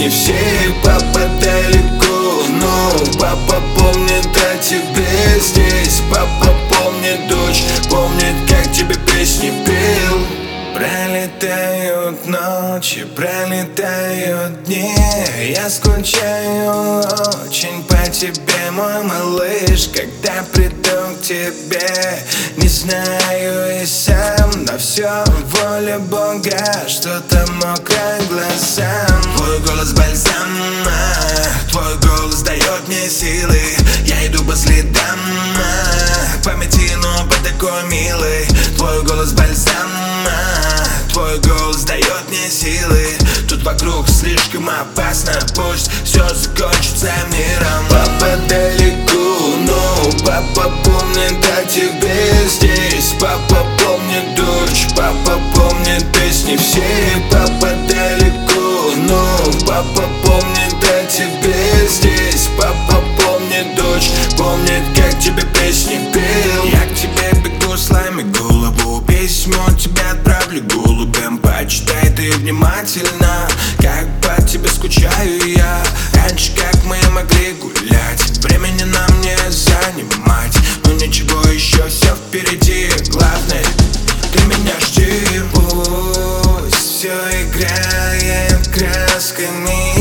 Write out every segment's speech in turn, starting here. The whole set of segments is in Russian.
песни все. Папа далеко, но папа помнит о тебе здесь. Папа помнит дочь, помнит, как тебе песни пел. Пролетают ночи, пролетают дни, я скучаю очень по тебе, мой малыш. Когда приду к тебе, не знаю и сам, но все воля Бога, что-то мокрое глазам. Твой голос бальзам, твой голос дает мне силы. Я иду по следам памяти, но по такой милой. Твой голос бальзам, твой голос дает мне силы. Тут вокруг слишком опасно, пусть все закончится миром. Папа далеко, но папа помнит о тебе здесь. Папа помнит дочь, папа помнит песни все. Папа далеко, но папа помнит о тебе здесь. Папа помнит дочь, помнит, как тебе песни пел. Я к тебе бегу, сломи голову, письмо тебя отправлю голубям. Почитай ты внимательно, как по тебе скучаю я. Раньше как мы могли гулять, времени нам не занимать. Но ничего, еще все впереди, главное, ты меня жди. Пусть все играет красками,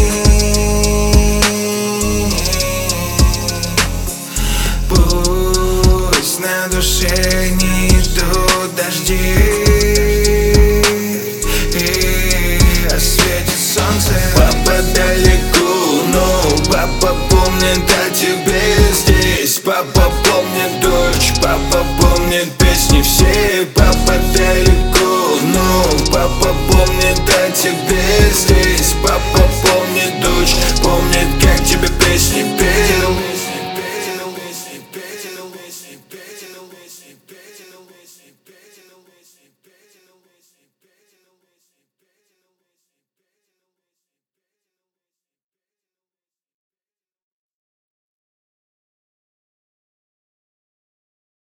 пусть на душе не идут дожди, светит солнце. Папа далеко, но папа помнит о тебе здесь. Папа помнит дочь, папа